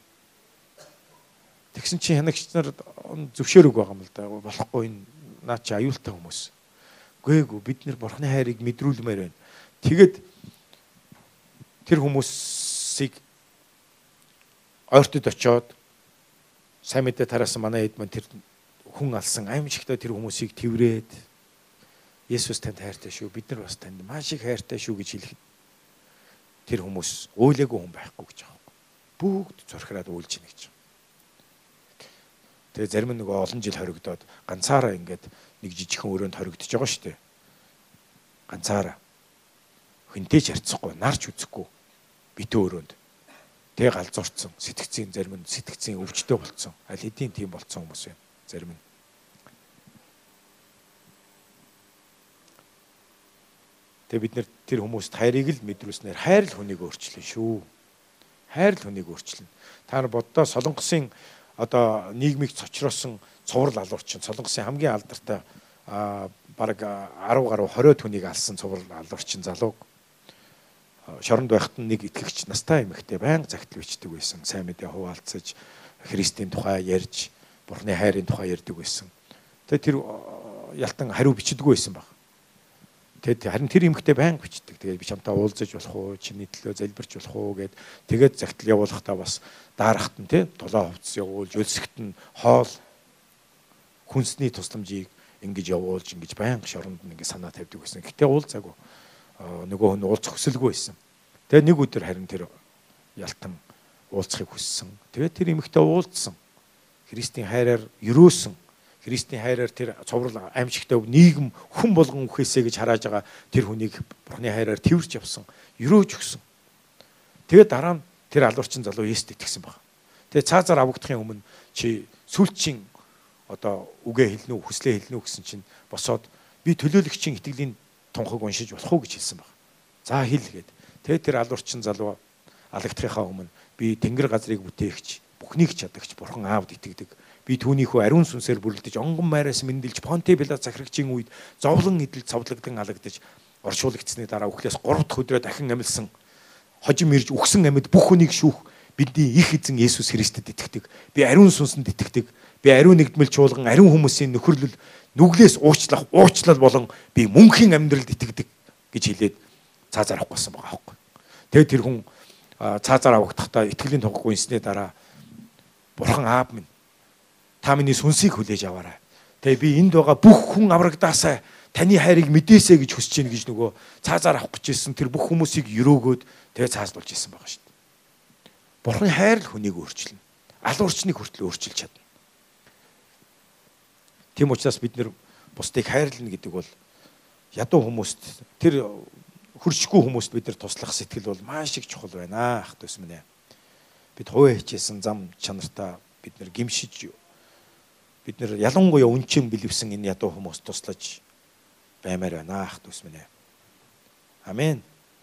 Тэгсэн чинь танагч нар зөвшөөрөг байгаа юм л да. Болохгүй энэ наа чи аюултай хүмүүс. Гээгүй бид нэр Бурхны хайрыг мэдрүүлмээр байна. Тэгээд тэр хүмүүсийг ойртод очоод сайн мэдээ тараасан манай хэд маань тэр хүн алсан аимшигтай тэр хүмүүсийг тэрврээд Есүс танд хайртай шүү. Бид нар бас танд маш их хайртай шүү гэж хэлэх. Тэр хүмүүс уйлаагүй хүн байхгүй гэж байгаа. Бүгд зурхраад уйлж ийн гэж. Тэгээ зарим нь нөгөө олон жил хоригдоод ганцаараа ингээд нэг жижигхэн өрөөнд хоригдож байгаа шүү дээ. Ганцаараа. Хинтэй ч харьцахгүй, нарч үзэхгүй. Битүү өрөөнд. Тэгээ галзуурцсан, сэтгцийн зарим нь сэтгцийн өвчтөй болцсон. Аль хэдийн тийм болцсон хүмүүс байна. Зарим нь. Тэгээ бид нэр тэр хүмүүст хайрыг л мэдрүүлснээр хайр л хүнийг өөрчлөн шүү. Хайр л хүнийг өөрчлөн. Та нар боддоо Солонгосын одоо нийгмийг цочроосон цуврал алуурчин Солонгосын хамгийн алдартай бараг арав гаруй хориод хүнийг алсан цуврал алуурчин залууг шоронд байхад нэг итгэгч настай эмэгтэй байнга загтал бичдэг байсан. Сайн мэдээ хуваалцаж Христийн тухай ярьж Бурхны хайрын тухай ярьдаг байсан. Тэгээ тэр ялтан хариу бичдэггүй байсан баг. Тэгээд харин тэр эмэгтэй байнга бичдэг. Тэгээд би чамтай уулзаж болох уу, чиний төлөө залбирч болох уу гэд тэгээд загтал явуулахдаа бас дарахт нь тий дулаан хувцас явуулж, өлсгт нь хоол хүнсний тусламжийг ингэж явуулж, ингэж байнга шоронд нь ингэ санаа тавьдаг байсан. Гэтэ уулзаагүй. Нөгөө хүн уулзах хүсэлгүй байсан. Тэгээд нэг өдөр харин тэр ялтан уулзахыг хүссэн. Тэгээд тэр эмэгтэй уулзсан. Христийн хайраар өрөөсөн. Христийн хайраар тэр цоврал аимшигтай нийгэм хүн болгон үхээсэ гэж харааж байгаа тэр хүнийг Бурхны хайраар тэрвэрч явсан, өрөөж өгсөн. Тэгээд дараа нь тэр алуурчин залуу Есүст итгэсэн баг. Тэгээд цаазаар авагдахын өмнө чи сүлчийн одоо үгээ хэлнэ үү, хүслээ хэлнэ үү гэсэн чинь босоод би төлөөлөгчийн итгэлийн тунхаг уншиж болох уу гэж хэлсэн баг. За хэл гээд. Тэгээ тэр алуурчин залуу алагдахынхаа өмнө би тэнгэр газрыг бүтээгч, бүхнийг чадагч Бурхан Аавд итгэдэг. Би түүнийхөө ариун сүнсээр бүрлдэж, онгон майраас мэндэлж, Понти Пилат захирагчийн үед зовлон идэл цовдлогдсон алагдаж, оршуулгдсны дараа үхлээс гурав дахь өдрөө дахин амьлсан, хожим ирж үхсэн амьд бүх хүнийг шүүх бидний их эзэн Есүс Христэд итгэдэг. Би ариун сүнсэнд итгэдэг. Би ариун нэгдмэл чуулган, ариун хүмүүсийн нөхөрлөл, нүглээс уучлах, уучлал болон би мөнхийн амьдралд итгэдэг гэж хэлээд цаазаар авах болсон байгаа байхгүй. Тэгээд тэр хүн цаазаар авахдахтаа итгэлийн тугахгүй инсний дараа Бурхан Аав минь та миний сүнсийг хүлээж аваарай. Тэгээ би энд байгаа бүх хүн аврагдаасаа таны хайрыг мэдээсэй гэж хүсэж гин гэж нөгөө цаазаар авах гэжсэн тэр бүх хүмүүсийг өрөөгөөд тэгээ цаазлуулж ирсэн байгаа шүү дээ. Бурханы хайр л хүнийг өөрчилнө. Алуурчныг хүртэл өөрчилж чадна. Тийм учраас бид нэр бусдыг хайрлна гэдэг бол ядуу хүмүүст, тэр хөршгүй хүмүүст бид нар туслах сэтгэл бол маш их чухал байна ах дүүс минь. Бид хуваа хичээсэн зам чанартаа бид нар гимшиж, бид нар ялангуяа үнчин бэлэвсэн энэ ядуу хүмүүст туслаж баймаар байна ах дүүс минь. Амен.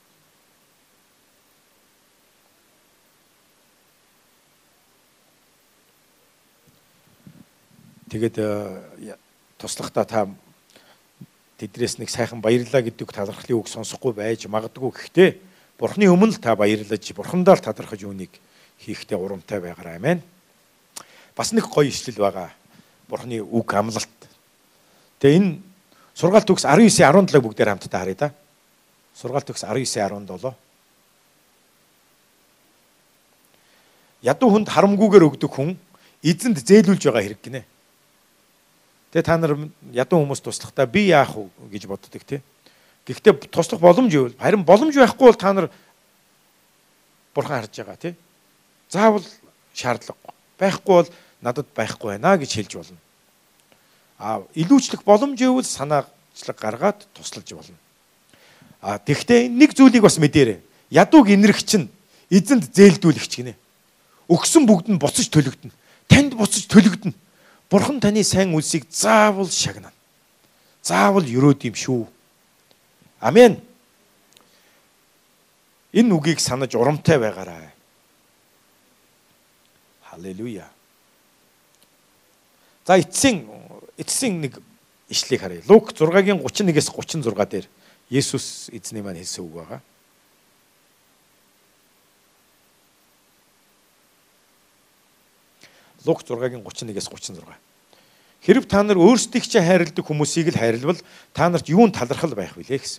Тэгээд туслахтаа та тэдрээс нэг сайхан баярлалаа гэдэг талархлын үг сонсохгүй байж магадгүй. Гэхдээ Бурхны өмнө л та баярлаж, Бурхандаа л талархаж үүнийг хийхдээ урамтай байгаарай. Амен. Бас нэг гоё ишлэл байгаа. Бурхны үг амлалт. Тэгээ энэ сургаалт төгс дөрвөн девять дөрвөн седем бүгдээр хамтдаа харъя да. Сургаалт төгс дөрвөн девять дөрвөн седем. Ядуу хүнд харамгүйгээр өгдөг хүн эзэнд зээлүүлж байгаа хэрэг гинэ. Тэгээ та нар ядуу хүмүүс туслахдаа би яах вэ гэж боддог тий. Гэхдээ туслах боломж юу? Харин боломж байхгүй бол та нар Бурхан харж байгаа тий. Заавал шаардлагагүй. Байхгүй бол надад байхгүй байна гэж хэлж болно. А илүүчлэх боломж юу вэ? Санаачлаг гаргаад туслаж болно. А тэгвэл нэг зүйлийг бас мэдээрэй. Ядууг инэрх чинь эзэнд зээлдүүлэгч гинэ. Өгсөн бүгд нь буцаж төлөгдөнө. Танд буцаж төлөгдөнө. Бурхан таны сайн үлсийг заавал шагнана. Заавал өрөөд юм шүү. Амен. Энэ үгийг санаж урамтай байгаарай. Халелуя. За эцсийн эцсийн нэг ишлэгийг харъя. Лук зургагийн гучин нэгээс гучин зурга дээр Есүс эзний маань хэлсэн үг байгаа. Лук зургагийн гучин нэгээс гучин зурга. Хэрв та нар өөрсдийг чинь хайрладаг хүмүүсийг л хайрлавал та нарт юунд талархал байх вүлээ гэсэн.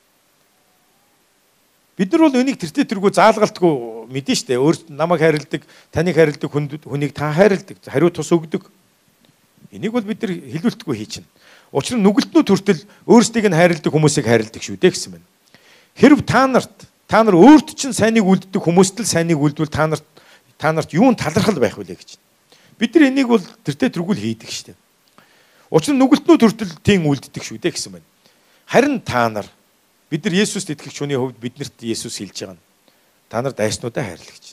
Бид нар бол энийг тэртээ тэргүй заалгалтгүй мэдэн штэ. Өөрт намайг хайрладаг, таныг хайрладаг хүнийг та хайрладаг, хариу тус өгдөг. Энийг бол бид нар хэлүүлтгүй хий чинь. Учир нь нүгэлтнүүд хүртэл өөрсдийг нь хайрладаг хүмүүсийг хайрладаг шүү дээ гэсэн байна. Хэрв та нарт та нар өөрт чинь сайныг үлддэг хүмүүст л сайныг үлдвэл та нарт та нарт юунд талархал байх вүлээ гэж. Бид нар энийг бол тэртээ тэргүүл хийдэг штэ. Учир нь нүгэлтнүүд хүртэл тийм үлддэг шүү дээ гэсэн байна. Харин та нар бид нар Есүст итгэгч хүний хувьд биднэрт Есүс хэлж байгаа нь та нар дайснуудаа хайрлагч.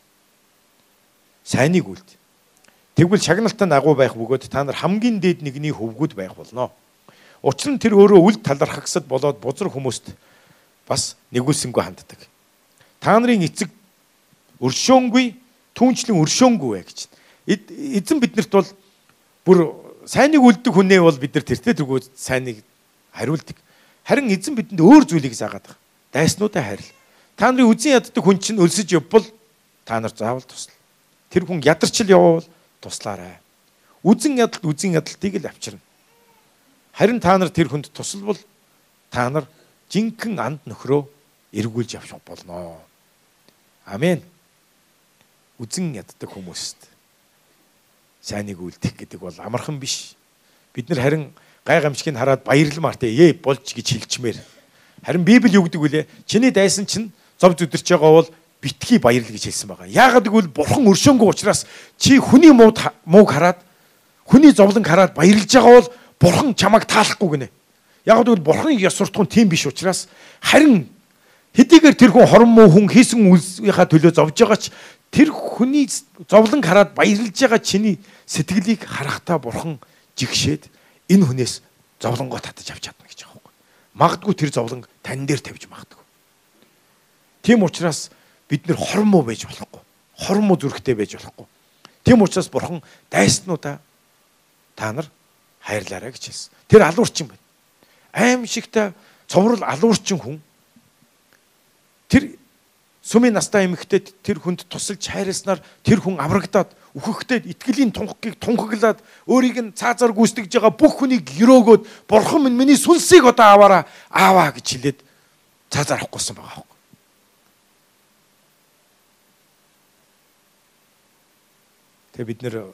Сайныг үлд. Тэгвэл шагналтанд агуу байх бөгөөд та нар хамгийн дээд нэгний хөвгүүд байх болно. Учир нь тэр өөрөө үлд талархагсад болоод бузар хүмүүст бас нэгүүлсэнгүй ханддаг. Та нарын эцэг өршөөнгүй, түүнчлэн өршөөнгүй вэ гэж. Эзэн биднэрт бол бүр сайныг үлддэг хүнээ бол бид нар тэртээ тэргүй сайныг хариулдаг. Харин эзэн бидэнд өөр зүйлийг заагаад байгаа. Дайснуудаа хайрл. Та нарын үзэн яддаг хүн чинь өлсөж явбал та нар заавал тусал. Тэр хүн ядарчл явбал туслаарай. Үзэн ядалт үзэн ядалтыг л авчирна. Харин та нар тэр хүнд тусалбал та нар жинхэнэ анд нөхрөө эргүүлж авчих болно. Амен. Үзэн яддаг хүмүүст сайныг үлдэх гэдэг бол амархан биш. Бид нар харин гай гамшигыг хараад баярламаар те ээ болж гэж хэлчмээр. Харин Библи юу гэдэг вүлээ? Чиний дайсан чинь зов зүдэрч байгаа бол битгий баярл гэж хэлсэн байгаа. Яагаад гэвэл Бурхан өршөөнгүй учраас чи хүний мууг мууг хараад хүний зовлонг хараад баярлж байгаа бол Бурхан чамайг таалахгүй гинэ. Яагаад гэвэл Бурханы ёс суртахуун тийм биш учраас харин хэдийгээр тэр хүн хорон муу хүн хийсэн үлсийнхаа төлөө зовж байгаа ч тэр хүний зовлонг хараад баярлж байгаа чиний сэтгэлийг харахтаа Бурхан жигшээд энэ хүнээс зовлонгоо татаж авч чадна гэж байгаа юм. Магадгүй тэр зовлон тань дээр тавьж магадгүй. Тийм учраас бид нэр хормоо байж болохгүй. Хормоо зүрхтэй байж болохгүй. Тийм учраас Бурхан дайснуудаа та нар хайрлаарай гэж хэлсэн. Тэр алуурчин байна. Аимшигтай цоврал алуурчин хүн. Тэр сүмийн настай эмэгтэй тэр хүнд тусалж хайрласнаар тэр хүн аврагдаад үхэхтэй итгэлийн тунхагийг тунхаглаад өөрийг нь цаазаар гүйцэтгэж байгаа бүх хүнийг өрөөгөөд Бурхан минь миний сүнсийг одоо аваараа ааваа гэж хэлээд цаазаар авахгүйсэн байгаа. Тэгээ бид нэр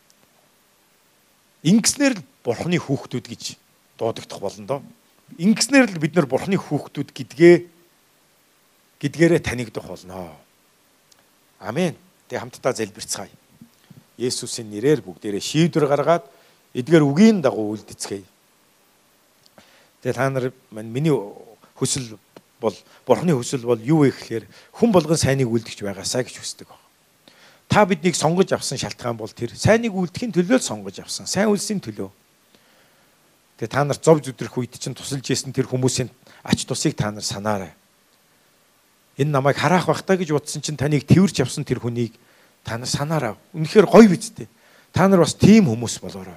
ингэснээр л Бурханы хүүхдүүд гэж дуудагдах болно доо. Ингэснээр л бид нар Бурханы хүүхдүүд гэдгээ гэдгээрээ танигдах болно. Амен. Тэгээ хамтдаа залбирцгаая. Есүсийн нэрээр бүгдээрээ шийдвэр гаргаад эдгээр үгийн дагуу үлдэцгээе. Тэгээ та нар миний хүсэл бол Бурханы хүсэл бол юу вэ гэхээр хүн болгон сайныг үлдэж байгаасаа гэж хүсдэг. Та биднийг сонгож авсан шалтгаан бол тэр сайныг үлдэхин төлөө л сонгож авсан. Сайн үлсийн төлөө. Тэгээ та нар зов зүдрэх үед чинь тусалж исэн тэр хүмүүсийн ач тусыг та нар санаарай. Энэ намайг хараах бахтаа гэж утсан чинь таныг тэрвэрч авсан тэр хүнийг та нар санаарай. Үнэхээр гоё биз дээ. Та нар бас тийм хүмүүс болоорой.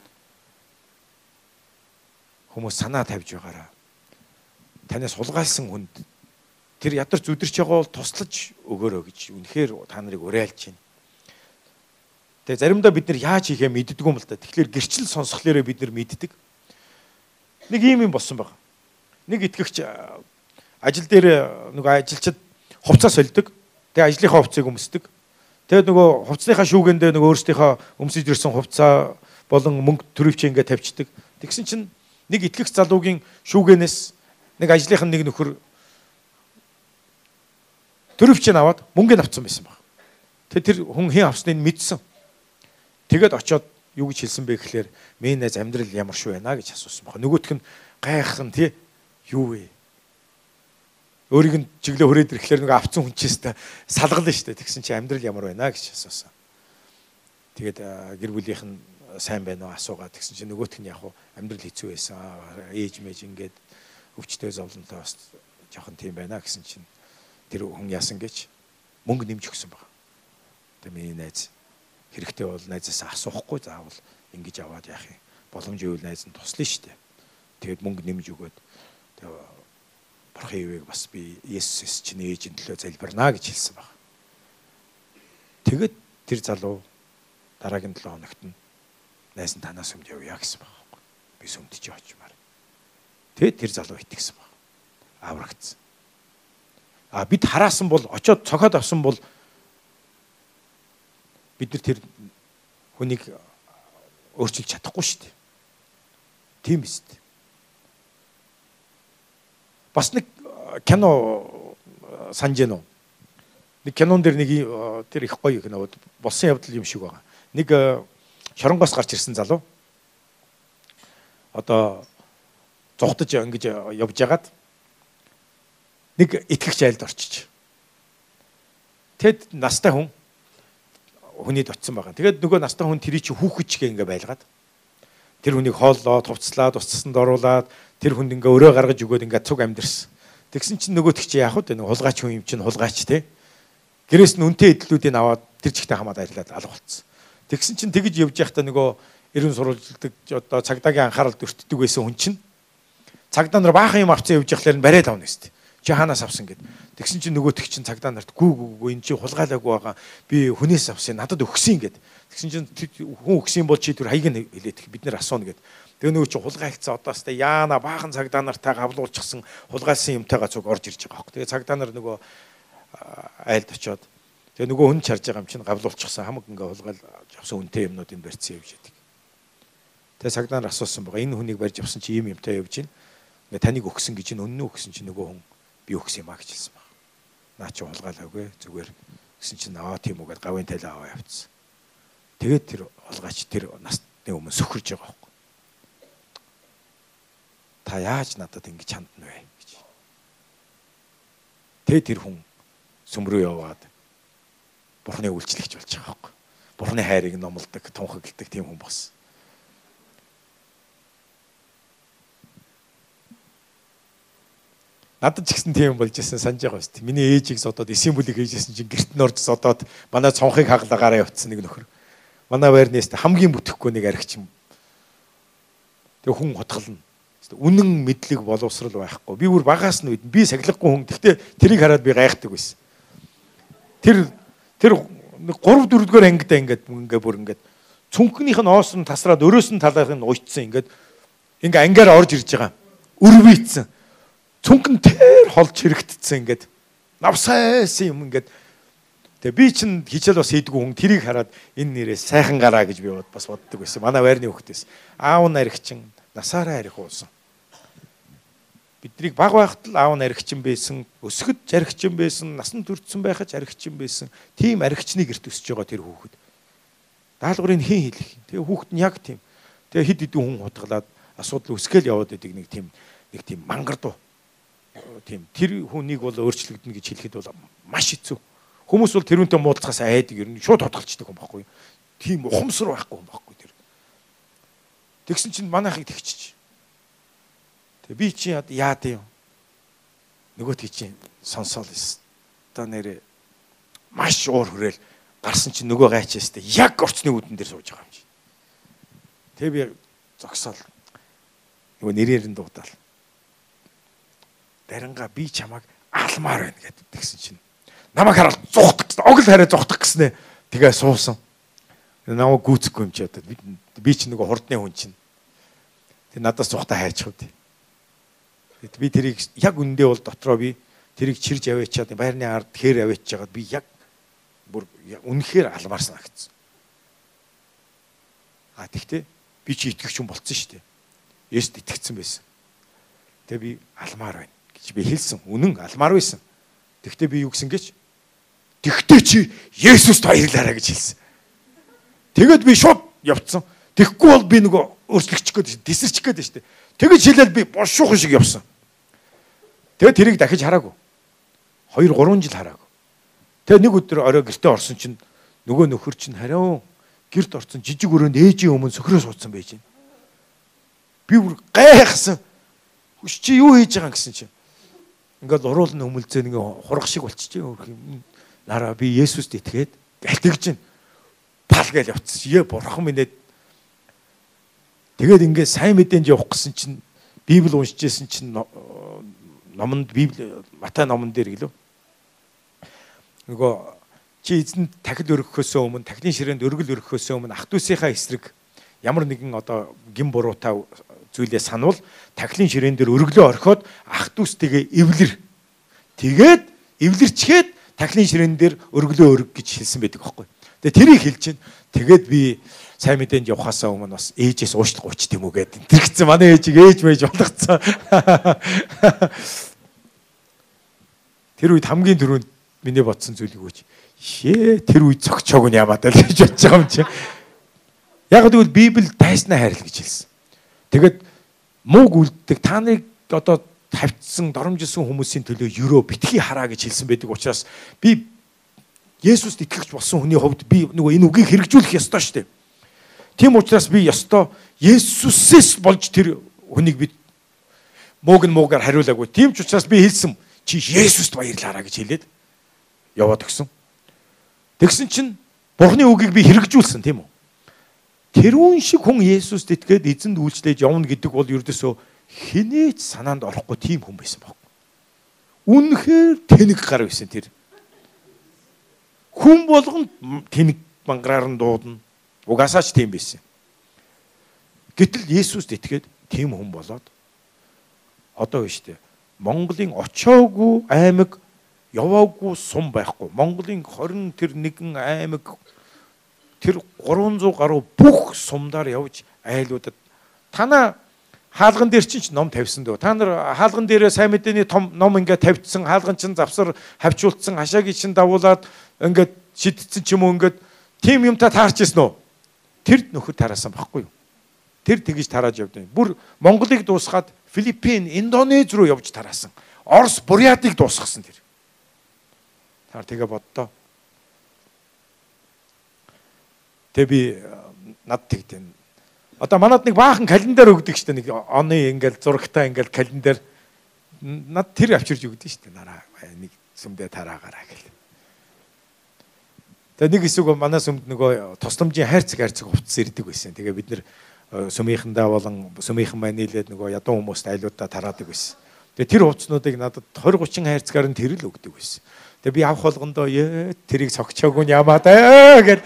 Хүмүүс санаа тавьж байгаараа. Танаас хулгайлсан хүнд тэр ядарч зүдэрч байгаа бол туслаж өгөөрэй гэж үнэхээр та нарыг уриалж байна. Тэгээ заримдаа бид нар яаж хийхээ мэддэггүй юм л да. Тэгэхээр гэрчил сонсхолоороо бид нар мэддэг. Нэг юм юм болсон байгаа. Нэг итгэгч ажил дээр нөгөө ажилчид хувцас сольдог. Тэгээ ажлынхаа хувцсыг өмсдөг. Тэгээд нөгөө хувцсныхаа шүүгэндээ нөгөө өөрсдийнхөө өмсөж ирсэн хувцаа болон мөнгө төрөвч ингээ тавьчихдаг. Тэгсэн чинь нэг итгэгч залуугийн шүүгэнээс нэг ажлынх нь нэг нөхөр төрөвчийг аваад мөнгөний авцсан байсан баг. Тэгээд тэр хүн хэн авсныг мэдсэн. Тэгээд очиод юу гэж хэлсэн бэ гэхээр миний найз амьдрал ямар шүү байна гэж асуусан баг. Нөгөөх нь гайхах нь тий юу вэ? Өөрийг нь чиглээ хүрээд ирэхлээр нэг авцсан хүнчээстэй салгална шүү дээ. Тэгсэн чинь амьдрал ямар байна гэж асуусан. Тэгээд гэр бүлийнх нь сайн байна уу асуугаад тэгсэн чинь нөгөөх нь яг хуу амьдрал хэцүү байсан. Ээж мэж ингээд өвчтөй зовлонтой бас жоохон тийм байна гэсэн чинь тэр хүн яасан гэж мөнгө нэмж өгсөн баг. Тэгээд миний найз хэрэгтэй бол найзаасаа асуухгүй заавал ингэж аваад яах юм. Боломж ивэл найз нь туслана шүү дээ. Тэгээд мөнгө нэмж өгөөд тэгээд Бурхан ивэг бас би Есүс чинь ээжийн төлөө залбирнаа гэж хэлсэн баг. Тэгээд тэр залуу дараагийн долоо хоногт нь найз нь танаас өмд явъя гэсэн баг. Би сүмдэж очимаар. Тэгээд тэр залуу итгэсэн баг. Аврагдсан. А бид хараасан бол очиод цохоод авсан бол бид нар тэр хүнийг өөрчилж чадахгүй шүү дээ. Тийм биз дээ. Бас нэг кино санаж гэнэ үү? Нэг кинон дээр нэг тэр их гоё кино болсон явдал юм шиг байгаа. Нэг шоронгоос гарч ирсэн залуу одоо зугтаж ингэж явж ягаад нэг итгэгч айлд орчиж. Тэгэд настай хүн хүнийд очсон байгаа. Тэгээд нөгөө настай хүн тэрий чи хүүхэд чигээ ингээ байлгаад тэр хүнийг хооллоод, хувцлаад, уцсанд оруулаад тэр хүнд ингээ өрөө гаргаж өгөөд ингээ цуг амьдэрсэн. Тэгсэн чинь нөгөөт чи яах вэ? Нэг хулгайч хүн юм чинь хулгайч те. Гэрээс нь үнтэй эдлүүдийг аваад тэр чигтээ хамаад арилаад алга болцсон. Тэгсэн чинь тэгж явж байхдаа нөгөө эрен сурвалжлагдаг одоо цагдаагийн анхааралд өртдөг байсан хүн чинь цагдаа нар баахан юм авцсан явж байхлаар нь бариад авна гэжтэй. Чи хаанаас авсан гэд. Тэгсэн чинь нөгөөт чинь цагдаа нарт гүү гүү гүү энэ чи хулгайлаагүй байгаа. Би хүнээс авсан надад өгсөн гэд. Тэгсэн чинь хүн өгсөн бол чи түр хаяг нь хэлээд бид нэр асууна гэд. Тэгээ нөгөө чи хулгайлцсан одоостай яана баахан цагдаа нартай гавлуулчихсан хулгайлсан юмтайгаа цуг орж ирж байгаа хөх. Тэгээ цагдаа нар нөгөө айлд очиод тэгээ нөгөө хүн чарж байгаа юм чинь гавлуулчихсан хамаг ингээ хулгайл авсан үнэтэй юмнуудыг барьцсан явж яадаг. Тэгээ цагдаа нар асуусан байгаа. Энэ хүнийг барьж авсан чи ийм юмтай явж байна. Ингээ таныг өгсөн гэж энэ үнэн үү гэсэн чи нөгөө хүн би өгсөн юм а гэж хэлсэн баг. Наа чи хулгайлаагүй зүгээр гэсэн чинь аа тийм үгээд гавын тайлаа аваа явцсан. Тэгээд тэр хулгайч тэр насны өмнө сөхөрж байгаа байхгүй. Та яаж надад ингэж хандна вэ гэж. Тэгээд тэр хүн сүм рүү яваад Бурхны үйлчлэгч болж байгаа байхгүй. Бурхны хайрыг номлодог, тунхагладаг тийм хүн болсон. Надад ч гэсэн тийм болж ирсэн санаж байгаа шүү дээ. Миний ээжийг содоод эсийн бүлийг хийжсэн чинь гэрт нь орж содоод манай цонхыг хаглаа гараа явуулсан нэг нөхөр. Манай байрнээс хамгийн бүтэхгүй нэг аригч юм. Тэг хүн хотголно. Үнэн мэдлэг боловсрал байхгүй. Би бүр багаас нь үед би сахилгагүй хүн. Гэхдээ тэрийг хараад би гайхдаг байсан. Тэр тэр гурав дөрөвдүгээр ангидаа ингээд ингээ бүр ингээд цүнхнийх нь оос нь тасраад өрөөс нь талаас нь уйцсан ингээд ингээ ангиар орж ирж байгаа. Өрвийцсэн. Цүнхэн тэр холж хэрэгтдсэн ингээд навсайсан юм ингээд. Тэгээ би чинь хичээл бас хийдгүү хүн тэрийг хараад энэ нэрээ сайхан гараа гэж би бас боддог байсан. Манай байрны хүүхдээс аав нь аригчин насаараа арих уусан. Биднийг баг байхад л аав нь аригчин байсан, өсгөд аригчин байсан, насан туршсан байхад аригчин байсан. Тийм аригчны гэрт өсөж байгаа тэр хүүхэд. Даалгаврыг хэн хийх. Тэгээ хүүхэд нь яг тийм. Тэгээ хид хидэн хүн хутгалаад асуудал үсгээл яваад байдаг нэг тийм нэг тийм мангардуу. Тийм тэр хүнийг бол өөрчлөгдөнө гэж хэлэхэд бол маш хэцүү. Хүмүүс бол тэрүүнтэй муудалцахаас айдаг ер нь шууд хотголцдог юм байхгүй. Тийм ухамсар байхгүй юм байхгүй тэр. Тэгсэн чинь манайхыг тэгчиж. Тэгээ би чи яа тийм нөгөөтгий чинь сонсоол эс. Та нэрээ маш уур хүрээл гарсан чинь нөгөө гайчаастай яг орцны үүдэн дээр сууж байгаа юм чи. Тэгээ би зогсоол. Нөгөө нэрээр нь дуудаал. Даринга би чамайг алмаар байна гэдэг тэгсэн чинь намайг хараад зугтах гэсэн огл хараа зугтах гэснэ тэгээ суусан. Намайг гүйцэхгүй юм чи одоо би чи нөгөө хурдны хүн чинь. Тэг надаас зугтаа хайчих үү. Би тэрийг яг үндэ бол дотроо би тэрийг чирж аваачаад байрны ард хээр аваачж байгаад би яг бүр үнэхээр алмаарсан гэсэн. А тэгтээ би чи итгэгч хүн болцсон шүү дээ. Есүст итгэцсэн байсан. Тэгээ би алмаар байна гэж би хэлсэн. Үнэн алмаар байсан. Тэгтээ би юу гэсэн гэж тэгтээ чи Есүст баярлаарай гэж хэлсэн. Тэгээд би шууд явцсан. Тэгэхгүй бол би нөгөө өөрчлөгчих гээд тесэрчих гээд штэ. Тэгэж хэлээл би бошуухан шиг явсан. Тэгээд тэрийг дахиж хараагүй. хоёр гурван жил хараагүй. Тэгээд нэг өдөр орой гэртээ орсон чинь нөгөө нөхөр чинь хариу гэрт орсон жижиг өрөөнд ээжийн өмнө сөхрөө суудсан байж байна. Би бүр гайхсан. Хүч чи юу хийж байгаа гэсэн чинь. Ингээл уруул нь өмөлзөө нэг хурах шиг болчихжээ. Нараа би Есүст итгээд гэлтэгж байна. Пал гээл явцсан. Ее бурхан минь. Тэгээд ингээд сайн мэдээнд явах гэсэн чинь Библи уншиж байсан чинь номонд Библи Матай номон дээр гэлөө. Нөгөө чи эзэнд тахил өргөхөөс өмнө тахилын ширээнд өргөл өргөхөөс өмнө ах дүүсийнхаа эсрэг ямар нэгэн одоо гин буруутай зүйлээ санвал тахилын ширээн дээр өргөлөө орхиод ах дүүстэйгээ эвлэр. Тэгээд эвлэрчгээд тахилын ширээн дээр өргөлөө өрг гэж хэлсэн байдаг байхгүй. Тэгээ тэрийг хэлж чинь тэгээд би сайн мэдээнд явахаасаа өмнө бас ээжээс уушлах уучт юм уу гэдэг. Тэр гэсэн манай ээжийг ээж мэж болгоцсон. Тэр үед хамгийн түрүүнд миний бодсон зүйлийг үүч. Шээ тэр үед цогцоог нь ямаад л гэж бодож байгаа юм чи. Яг тэгвэл Библи дайснаа хайрл гэж хэлсэн. Тэгээд мууг үлддэг та нарыг одоо тавьчихсан доромжилсан хүмүүсийн төлөө ерөө битгий хараа гэж хэлсэн байдаг учраас би Есүст итгэгч болсон хүний хувьд би нөгөө энэ үгийг хэрэгжүүлэх ёстой шүү дээ. Тийм учраас би ёстой Есүсээс болж тэр хүнийг би мууг нь муугаар хариулаагүй. Тийм ч учраас би хэлсэн чи Есүст баярлаарай гэж хэлээд яваад өгсөн. Тэгсэн чинь Бурхны үгийг би хэрэгжүүлсэн тийм үү? Тэрүүн шиг хүн Есүст итгээд эзэнд үйлчлээж явна гэдэг бол ердөөсөө хинээч санаанд орохгүй тийм хүн байсан баг. Үнэхээр тэнэг гар байсан тэр. Хүн болгонд тэнэг мангараар нь дуудана. Угаасаа ч тийм байсан. Гэтэл Есүст итгээд тийм хүн болоод одоо биш үү? Монголын очоогүй аймаг яваагүй сум байхгүй. Монголын хорин тэр нэгэн аймаг тэр гурван зуун гаруй бүх сумдаар явж айлуудад танаа хаалган дээр чинь ном тавьсан дөө. Та нар хаалган дээрээ сайн мэдээний том ном ингээ тавьчихсан, хаалган чинь завсар хавчуулсан, хашаагийн чинь давуулаад ингээд шидсэн ч юм уу ингээд тийм юм та таарч ирсэн үү? Тэр нөхөр тараасан байхгүй юу? Тэр тэгж тарааж явдیں۔ Бүр Монголыг дуусгаад Филиппин, Индонез руу явж тараасан. Орос, Бурятыг дуусгасан тэр. Та тэгээ боддоо. Тэ би над тэгтэн. Одоо манад нэг баахан календар өгдөг штэ нэг оны ингээл зурагтай ингээл календар над тэр авчирж өгдөө шүү дээ. Нараа нэг сүмдээ тараагаараа гэл. Тэгээ нэг хэсэг манай сүмд нөгөө тусламжийн хайрцаг хайрцаг хувцас ирдэг байсан. Тэгээ бид нэр сүмийнхандаа болон сүмийнхэн маань нийлээд нөгөө ядуу хүмүүст айлуудаа тараадаг байсан. Тэгээ тэр хувцснуудыг надад двадцать тридцать хайрцгаар нь тэр л өгдөг байсан. Тэгээ би авах болгондоо ээ тэрийг цогчоогүй нь ямаа даа гэд.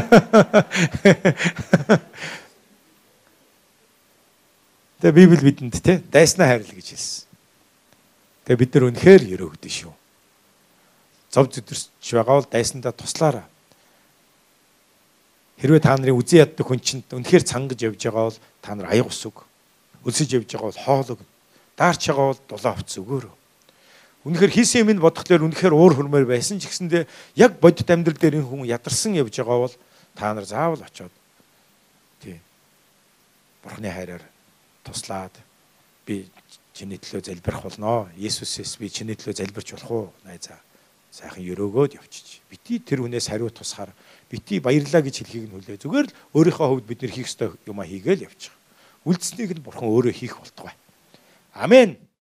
Тэгээ Библи бидэнд те дайснаа хайрл гэж хэлсэн. Тэгээ бид нар үнэхээр өрөөгдөн шүү. Зов зүдэрч байгаа бол дайсандаа туслаараа. Хэрвээ та нарын үзэн яддаг хүн чинь үнэхээр цангаж явж байгаа бол та нар аяг ус өг. Өлсөж явж байгаа бол хоол өг. Даарч байгаа бол дулаан хувцас өгөөрөө. Үнэхээр хийсэн юм нь бодглохлоор үнэхээр уур хөрмөр байсан ч гэсэндээ яг бодит амьдрал дээр энэ хүн ядарсан явж байгаа бол та нар заавал очиод тий Бурхны хайраар туслаад би чиний төлөө залбирах болно. Есүсээс би чиний төлөө залбирч болох уу? Найзаа сайхан өрөөгөөд явчих. Бити тэр хүнээс хариу тусахаар бити баярлаа гэж хэлхийг нь хүлээ. Зүгээр л өөрийнхөө хувьд бид нэр хийх ёстой юмаа хийгээл явчих. Үлдсэнийг нь Бурхан өөрөө хийх болтугай. Амен.